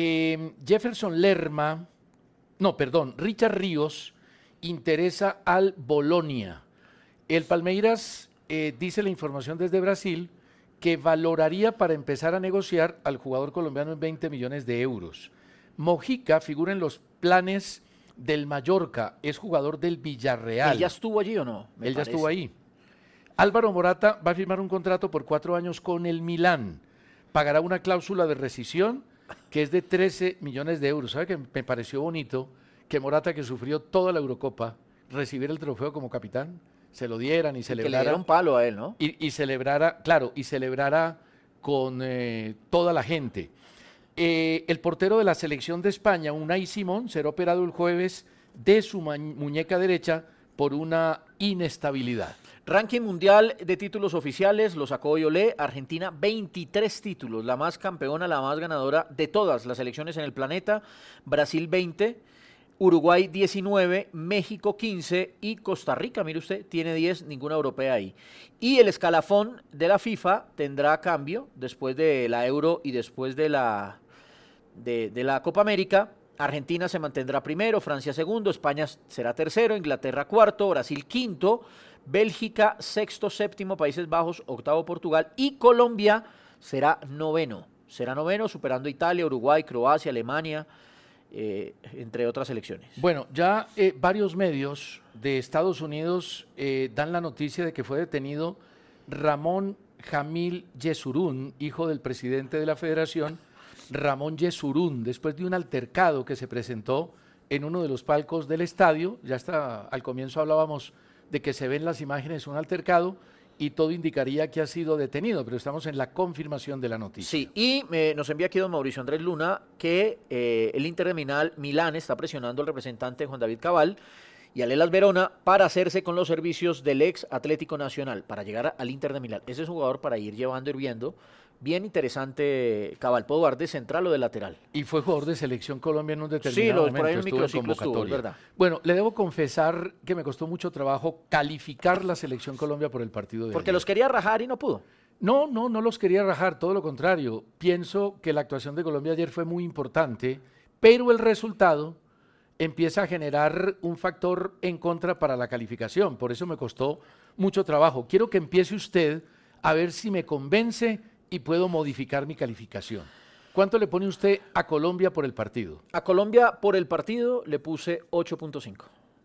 Richard Ríos, interesa al Bolonia. El Palmeiras dice la información desde Brasil que valoraría para empezar a negociar al jugador colombiano en 20 millones de euros. Mojica figura en los planes del Mallorca, es jugador del Villarreal. ¿Él ya estuvo allí o no? Él ya estuvo ahí. Álvaro Morata va a firmar un contrato por 4 años con el Milán. Pagará una cláusula de rescisión que es de 13 millones de euros. ¿Sabe que me pareció bonito que Morata, que sufrió toda la Eurocopa, recibiera el trofeo como capitán? Se lo dieran y celebrara. Que le dieron palo a él, ¿no? Y celebrara, claro, y celebrara con toda la gente. El portero de la selección de España, Unai Simón, será operado el jueves de su muñeca derecha por una inestabilidad. Ranking mundial de títulos oficiales, lo sacó hoy Olé. Argentina, 23 títulos, la más campeona, la más ganadora de todas las selecciones en el planeta. Brasil, 20, Uruguay, 19, México, 15 y Costa Rica, mire usted, tiene 10, ninguna europea ahí. Y el escalafón de la FIFA tendrá cambio después de la Euro y después de la Copa América. Argentina se mantendrá primero, Francia segundo, España será tercero, Inglaterra cuarto, Brasil quinto, Bélgica sexto, séptimo, Países Bajos octavo, Portugal y Colombia será noveno. Será noveno, superando Italia, Uruguay, Croacia, Alemania, entre otras selecciones. Bueno, ya varios medios de Estados Unidos dan la noticia de que fue detenido Ramón Jamil Yesurún, hijo del presidente de la federación, Ramón Yesurún, después de un altercado que se presentó en uno de los palcos del estadio. Ya hasta al comienzo hablábamos de que se ven las imágenes, un altercado, y todo indicaría que ha sido detenido, pero estamos en la confirmación de la noticia. Sí, y nos envía aquí don Mauricio Andrés Luna que el Inter de Milán está presionando al representante Juan David Cabal y al Hellas Verona para hacerse con los servicios del ex Atlético Nacional, para llegar al Inter de Milán. Ese es un jugador para ir llevando y viendo. Bien interesante Cabal, puede jugar de central o de lateral. Y fue jugador de Selección Colombia en un determinado momento. Por ahí en microciclo estuvo, ¿verdad? Bueno, le debo confesar que me costó mucho trabajo calificar la Selección Colombia por el partido de Porque ayer. los quería rajar y no pudo. No los quería rajar, todo lo contrario. Pienso que la actuación de Colombia ayer fue muy importante, pero el resultado empieza a generar un factor en contra para la calificación. Por eso me costó mucho trabajo. Quiero que empiece usted a ver si me convence y puedo modificar mi calificación. ¿Cuánto le pone usted a Colombia por el partido? A Colombia por el partido le puse 8.5.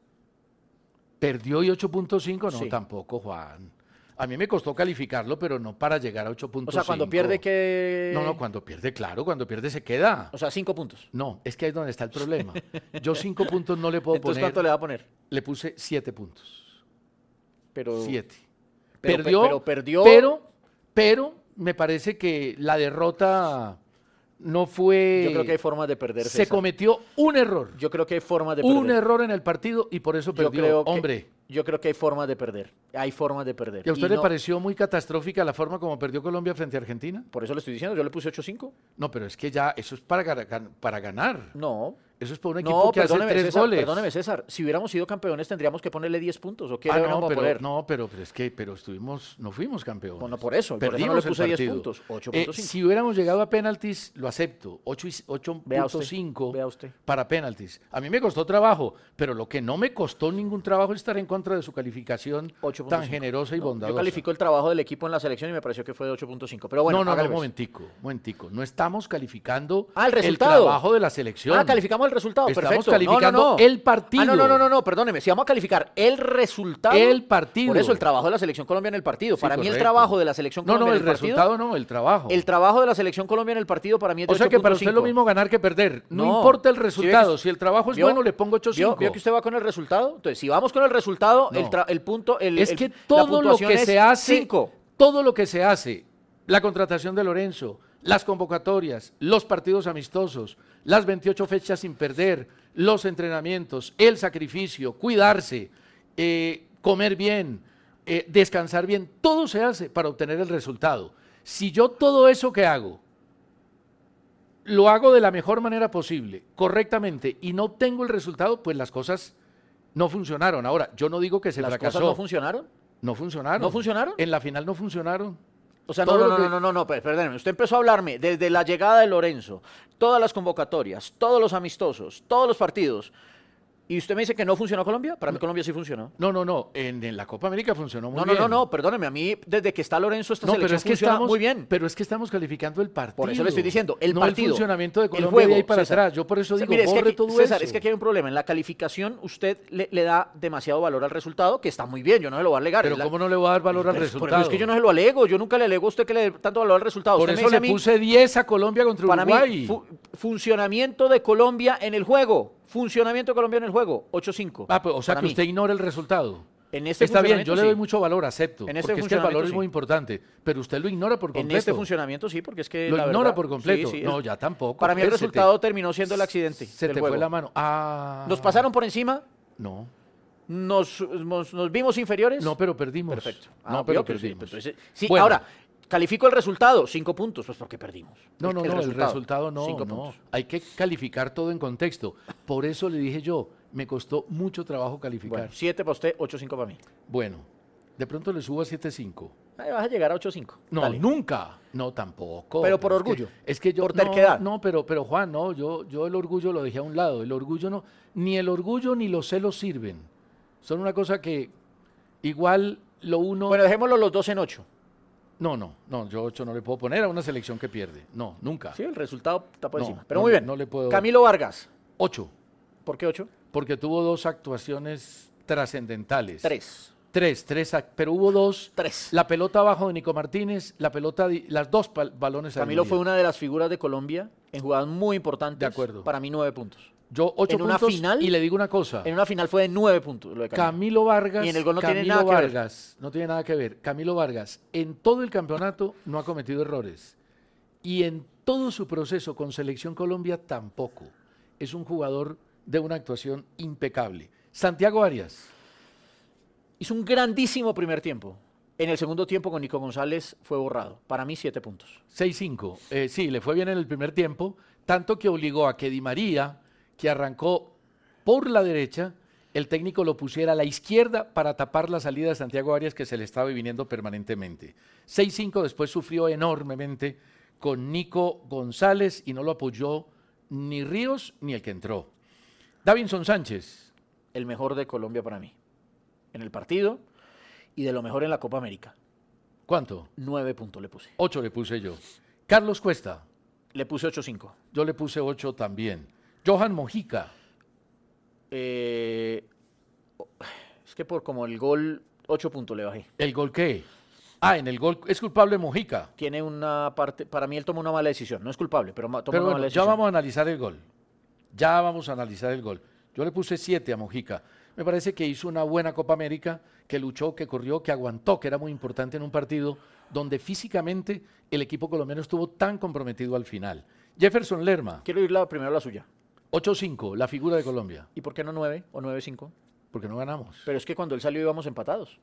¿Perdió y 8.5? No, Sí. Tampoco, Juan. A mí me costó calificarlo, pero no para llegar a 8.5. O sea, cuando pierde que... No, cuando pierde, claro, cuando pierde se queda. O sea, 5 puntos. No, es que ahí es donde está el problema. Yo 5 puntos no le puedo Entonces, poner. ¿cuánto le va a poner? Le puse 7 puntos. Pero... 7. Pero perdió... Pero me parece que la derrota no fue... Yo creo que hay formas de perder, Se César. cometió un error. Yo creo que hay formas de perder. Un error en el partido y por eso perdió. Hombre. Yo creo que hay formas de perder. Hay formas de perder. ¿Y a usted le pareció muy catastrófica la forma como perdió Colombia frente a Argentina? Por eso le estoy diciendo, yo le puse 8.5. No, pero es que ya eso es para ganar. No. Eso es para un equipo que hace 3 César, goles. Perdóneme, César. Si hubiéramos sido campeones, tendríamos que ponerle 10 puntos. ¿O qué le no, vamos a poner? pero estuvimos, no fuimos campeones. Bueno, por eso no Perdimos le puse el 10 partido. puntos. 8.5. Si hubiéramos llegado a penaltis, lo acepto. 8.5 Vea usted. para penaltis. A mí me costó trabajo, pero lo que no me costó ningún trabajo es estar en contra de su calificación 8.5. tan generosa y bondadosa. Yo califico el trabajo del equipo en la selección y me pareció que fue de 8.5. Pero bueno, no, hágale un pues. momentico. No estamos calificando el resultado. trabajo de la selección. Calificamos el resultado. Estamos Perfecto. calificando el partido. No, perdóneme. Si vamos a calificar el resultado. El partido. Por eso el trabajo de la selección Colombia en el partido. Sí, Para mí el correcto. trabajo de la selección Colombia en el partido. No, el resultado no, el trabajo. El trabajo de la selección Colombia en el partido para mí es de 8.5. O sea que para usted es lo mismo ganar que perder. No No. importa el resultado. ¿Sí Si el trabajo es ¿Vio? bueno, le pongo 8.5. ¿Vio que usted va con el resultado? Entonces, si vamos con el resultado, No. el punto... Es que la todo lo puntuación que es se hace, 5. todo lo que se hace, la contratación de Lorenzo, las convocatorias, los partidos amistosos, las 28 fechas sin perder, los entrenamientos, el sacrificio, cuidarse, comer bien, descansar bien, todo se hace para obtener el resultado. Si yo todo eso que hago, lo hago de la mejor manera posible, correctamente, y no obtengo el resultado, pues las cosas no funcionaron. Ahora, yo no digo que se ¿Las fracasó. cosas no funcionaron? No funcionaron. ¿No funcionaron? En la final no funcionaron. O sea, Todo lo que- no, perdóneme. Usted empezó a hablarme desde la llegada de Lorenzo, todas las convocatorias, todos los amistosos, todos los partidos. ¿Y usted me dice que no funcionó Colombia? Para mí Colombia sí funcionó. No. En la Copa América funcionó muy bien. No, perdóneme. A mí, desde que está Lorenzo, esta selección pero es que funciona muy bien. Pero es que estamos calificando el partido. Por eso le estoy diciendo, el no partido. el funcionamiento de Colombia el juego, de ahí para César. atrás. Yo por eso digo, Mire, borre todo César, eso. es que aquí hay un problema. En la calificación usted le da demasiado valor al resultado, que está muy bien, yo no se lo voy a alegar. Pero ¿cómo no le voy a dar valor al resultado? Pero es que yo no se lo alego, yo nunca le alego a usted que le dé tanto valor al resultado. Por Usted eso me dice le a mí, puse 10 a Colombia contra para Uruguay. mí, funcionamiento de Colombia en el juego. Funcionamiento de Colombia en el juego, 8-5. Pues, o sea para que mí. usted ignora el resultado. En este Está bien, yo le doy sí. mucho valor, acepto. En este porque es que el valor funcionamiento es muy sí. importante. Pero usted lo ignora por completo. En este funcionamiento sí, porque es que Lo la ignora verdad, por completo. sí, No, ya tampoco. Para mí el resultado terminó siendo el accidente Se del te juego. fue la mano. Nos pasaron por encima, No. nos vimos inferiores. No, pero perdimos. Perfecto. No, pero pues sí, perdimos. entonces, sí, Bueno. ahora, califico el resultado, 5 puntos, pues porque perdimos. No, el resultado no, 5 no. puntos. Hay que calificar todo en contexto. Por eso le dije yo, me costó mucho trabajo calificar. Bueno, 7 para usted, 8-5 para mí. Bueno, de pronto le subo a 7.5. Ahí vas a llegar a 8-5. No, Dale. nunca. No, tampoco. Pero por Es orgullo. Es que yo Por terquedad. No, pero Juan, no, yo el orgullo lo dejé a un lado. El orgullo no, ni el orgullo ni los celos sirven. Son una cosa que igual lo uno. Bueno, dejémoslo los dos en 8. No, yo 8 no le puedo poner a una selección que pierde. No, nunca. Sí, el resultado está por No, encima. Pero no, muy bien. no le puedo- Camilo Vargas. 8, ¿Por qué 8? porque tuvo 2 actuaciones trascendentales. 3. Pero hubo 2. 3. La pelota abajo de Nico Martínez, las 2 balones al Camilo Mundial. fue una de las figuras de Colombia en jugadas muy importantes. De acuerdo. Para mí 9 puntos. Yo 8 en una puntos final- y le digo una cosa. En una final fue de 9 puntos lo de Camilo. Camilo Vargas. Y en el gol no tiene Camilo nada que ver. Vargas, no tiene nada que ver. Camilo Vargas en todo el campeonato no ha cometido errores. Y en todo su proceso con Selección Colombia tampoco. Es un jugador de una actuación impecable. Santiago Arias. Hizo un grandísimo primer tiempo. En el segundo tiempo con Nico González fue borrado. Para mí 7 puntos. 6-5. Sí, le fue bien en el primer tiempo, tanto que obligó a que Di María, que arrancó por la derecha, el técnico lo pusiera a la izquierda para tapar la salida de Santiago Arias, que se le estaba viniendo permanentemente. 6-5, después sufrió enormemente con Nico González y no lo apoyó ni Ríos ni el que entró. Davinson Sánchez. El mejor de Colombia para mí. En el partido y de lo mejor en la Copa América. ¿Cuánto? 9 puntos le puse. 8 le puse yo. Carlos Cuesta. Le puse 8-5. Yo le puse 8 también. Johan Mojica. Es que por como el gol, 8 puntos le bajé. ¿El gol qué? En el gol es culpable Mojica. Tiene una parte, para mí él tomó una mala decisión. No es culpable, pero toma Pero una bueno, mala ya decisión. vamos a analizar el gol. Ya vamos a analizar el gol. Yo le puse 7 a Mojica. Me parece que hizo una buena Copa América, que luchó, que corrió, que aguantó, que era muy importante en un partido donde físicamente el equipo colombiano estuvo tan comprometido al final. Jefferson Lerma, Quiero ir primero la suya. 8-5, la figura de Colombia, ¿Y por qué no 9 o 9-5? porque no ganamos. Pero es que cuando él salió íbamos empatados.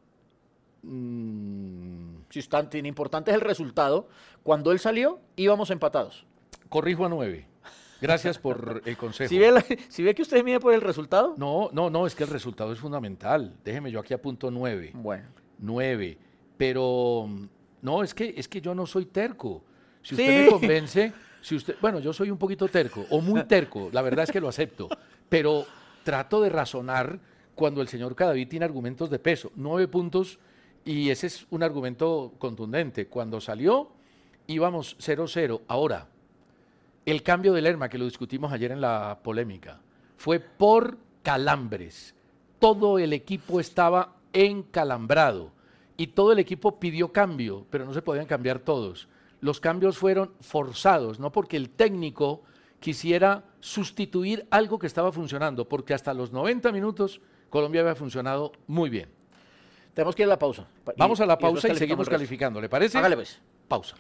Si es tan importante es el resultado, cuando él salió íbamos empatados. Corrijo a 9. Gracias por el consejo. Si ve que usted mide por el resultado. No, es que el resultado es fundamental. Déjeme, yo aquí apunto 9. Bueno. 9. Pero no, es que yo no soy terco. Si usted Sí. me convence, bueno, yo soy un poquito terco, o muy terco, la verdad es que lo acepto, pero trato de razonar cuando el señor Cadavid tiene argumentos de peso. 9 puntos, y ese es un argumento contundente. Cuando salió, íbamos 0-0. Ahora, el cambio de Lerma, que lo discutimos ayer en la polémica, fue por calambres. Todo el equipo estaba encalambrado y todo el equipo pidió cambio, pero no se podían cambiar todos. Los cambios fueron forzados, no porque el técnico quisiera sustituir algo que estaba funcionando, porque hasta los 90 minutos Colombia había funcionado muy bien. Tenemos que ir a la pausa. Vamos a la después pausa y calificamos seguimos el resto. calificando, ¿le parece? Hágale pues. Pausa.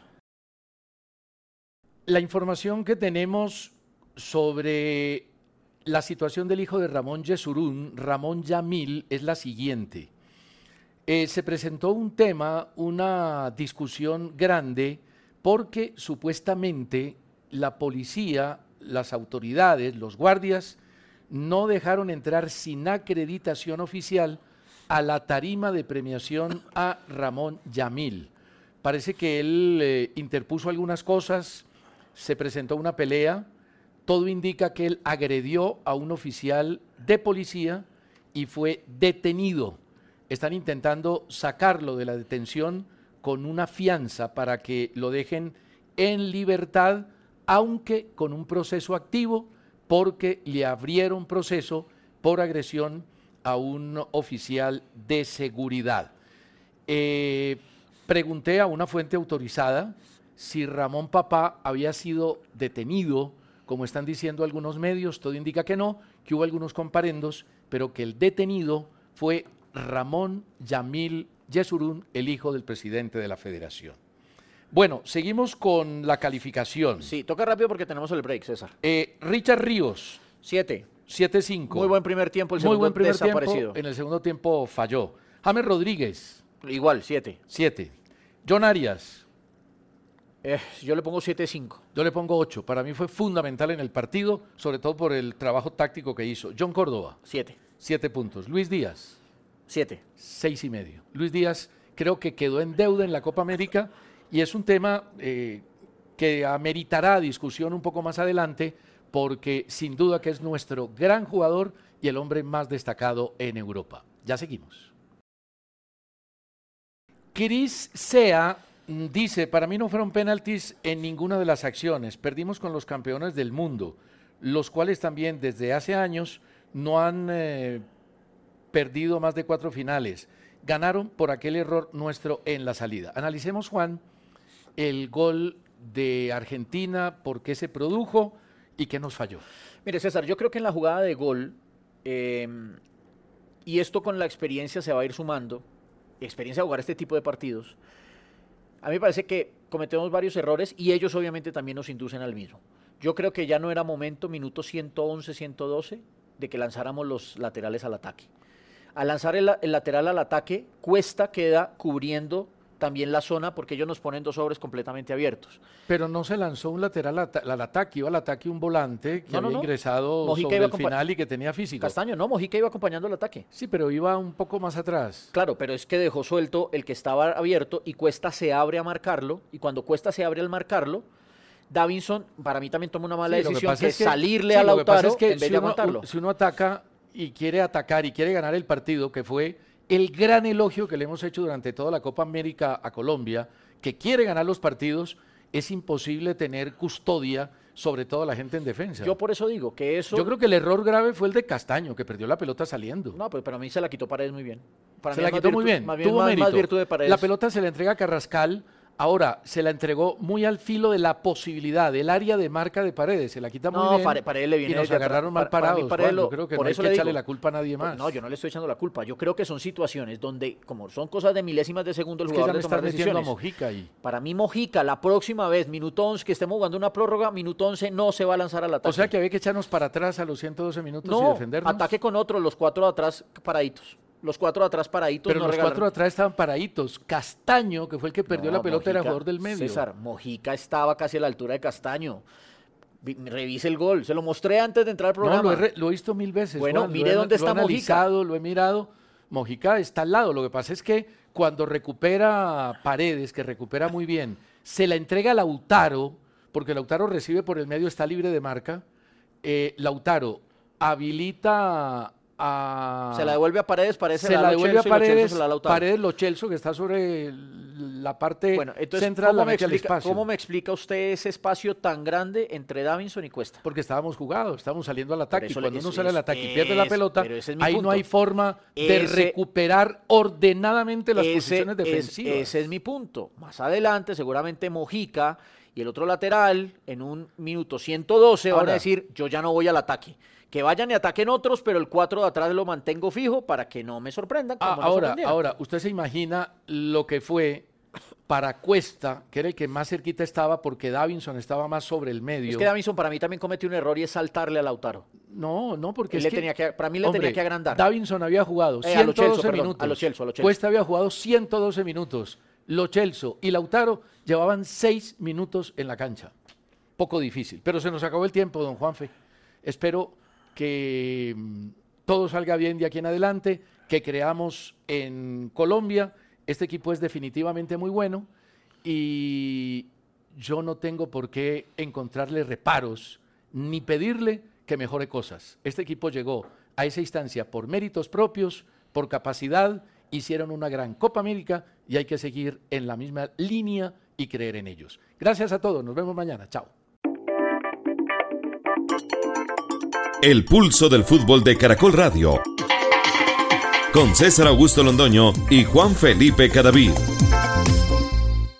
La información que tenemos sobre la situación del hijo de Ramón Yesurún, Ramón Yamil, es la siguiente. Se presentó un tema, una discusión grande, porque supuestamente la policía, las autoridades, los guardias, no dejaron entrar sin acreditación oficial a la tarima de premiación a Ramón Yamil. Parece que él interpuso algunas cosas, se presentó una pelea, todo indica que él agredió a un oficial de policía y fue detenido. Están intentando sacarlo de la detención con una fianza para que lo dejen en libertad, aunque con un proceso activo, porque le abrieron proceso por agresión a un oficial de seguridad. Pregunté a una fuente autorizada si Ramón Papá había sido detenido, como están diciendo algunos medios. Todo indica que no, que hubo algunos comparendos, pero que el detenido fue Ramón Yamil Yesurún, el hijo del presidente de la federación. Bueno, seguimos con la calificación. Sí, toca rápido porque tenemos el break, César. Richard Ríos. 7. 7-5. Muy buen primer tiempo, el segundo Muy buen primer desaparecido. tiempo, en el segundo tiempo falló. James Rodríguez. Igual, 7. 7. John Arias. Yo le pongo 7-5. Yo le pongo 8. Para mí fue fundamental en el partido, sobre todo por el trabajo táctico que hizo. John Córdoba. 7. 7 puntos. Luis Díaz. 7. 6,5. Luis Díaz creo que quedó en deuda en la Copa América y es un tema que ameritará discusión un poco más adelante, porque sin duda que es nuestro gran jugador y el hombre más destacado en Europa. Ya seguimos. Chris Sea dice, para mí no fueron penaltis en ninguna de las acciones. Perdimos con los campeones del mundo, los cuales también desde hace años no han perdido más de 4 finales. Ganaron por aquel error nuestro en la salida. Analicemos, Juan, el gol de Argentina, por qué se produjo y qué nos falló. Mire, César, yo creo que en la jugada de gol, y esto con la experiencia se va a ir sumando, experiencia de jugar este tipo de partidos, a mí me parece que cometemos varios errores y ellos obviamente también nos inducen al mismo. Yo creo que ya no era momento, minuto 111, 112, de que lanzáramos los laterales al ataque. Al lanzar el lateral al ataque, Cuesta queda cubriendo también la zona porque ellos nos ponen 2 sobres completamente abiertos. Pero no se lanzó un lateral al ataque, iba al ataque un volante que había ingresado Mojica sobre iba el final y que tenía físico. Castaño, no, Mojica iba acompañando el ataque. Sí, pero iba un poco más atrás. Claro, pero es que dejó suelto el que estaba abierto y Cuesta se abre a marcarlo, y cuando Cuesta se abre al marcarlo, Davinson para mí también toma una mala decisión, que es salirle a Lautaro en vez de aguantarlo. Si uno ataca y quiere atacar y quiere ganar el partido, que fue el gran elogio que le hemos hecho durante toda la Copa América a Colombia, que quiere ganar los partidos, es imposible tener custodia sobre todo la gente en defensa. Yo por eso digo que eso... Yo creo que el error grave fue el de Castaño, que perdió la pelota saliendo. No, pues para mí se la quitó Paredes muy bien. Para se mí la quitó muy bien, tuvo mérito. Más virtud de Paredes. La pelota se la entrega a Carrascal. Ahora, se la entregó muy al filo de la posibilidad, del área de marca de Paredes, se la quita muy bien. No, Paredes le viene y nos agarraron mal parados. Yo creo que no hay que echarle la culpa a nadie más. No, yo no le estoy echando la culpa. Yo creo que son situaciones donde, como son cosas de milésimas de segundo, el es jugador que ya de tomar decisiones. A Mojica ahí. Para mí, Mojica, la próxima vez, minuto 11, que estemos jugando una prórroga, minuto 11 no se va a lanzar al ataque. O sea que había que echarnos para atrás a los 112 minutos y defendernos. Ataque con otro, los 4 de atrás paraditos. Los 4 de atrás paraditos. Pero los 4 de atrás estaban paraditos. Castaño, que fue el que perdió la pelota, era jugador del medio. César, Mojica estaba casi a la altura de Castaño. Revise el gol. Se lo mostré antes de entrar al programa. No, lo he visto 1000 veces. Bueno, Juan, mire dónde está Mojica. Lo he mirado. Mojica está al lado. Lo que pasa es que cuando recupera Paredes, que recupera muy bien, se la entrega a Lautaro, porque Lautaro recibe por el medio, está libre de marca. Lautaro habilita se la devuelve a Paredes, se la devuelve a Paredes, Paredes Lo Celso, que está sobre la parte central, ¿cómo me explica usted ese espacio tan grande entre Davinson y Cuesta? Porque estábamos jugados, estábamos saliendo al ataque, y cuando uno sale al ataque y pierde la pelota, ahí no hay forma de recuperar ordenadamente las posiciones defensivas. Ese es mi punto. Más adelante, seguramente Mojica y el otro lateral, en un minuto 112, van a decir, yo ya no voy al ataque. Que vayan y ataquen otros, pero el 4 de atrás lo mantengo fijo para que no me sorprendan. Ahora, usted se imagina lo que fue para Cuesta, que era el que más cerquita estaba, porque Davinson estaba más sobre el medio. Es que Davinson para mí también cometió un error y es saltarle a Lautaro. No, porque para mí le tenía que agrandar. Davinson había jugado 112 minutos. A Lo Celso. Cuesta había jugado 112 minutos. Lo Celso y Lautaro llevaban 6 minutos en la cancha. Poco difícil, pero se nos acabó el tiempo, don Juanfe. Espero que todo salga bien de aquí en adelante, que creamos en Colombia. Este equipo es definitivamente muy bueno y yo no tengo por qué encontrarle reparos ni pedirle que mejore cosas. Este equipo llegó a esa instancia por méritos propios, por capacidad, hicieron una gran Copa América y hay que seguir en la misma línea y creer en ellos. Gracias a todos, nos vemos mañana, chao. El pulso del fútbol de Caracol Radio, con César Augusto Londoño y Juan Felipe Cadavid.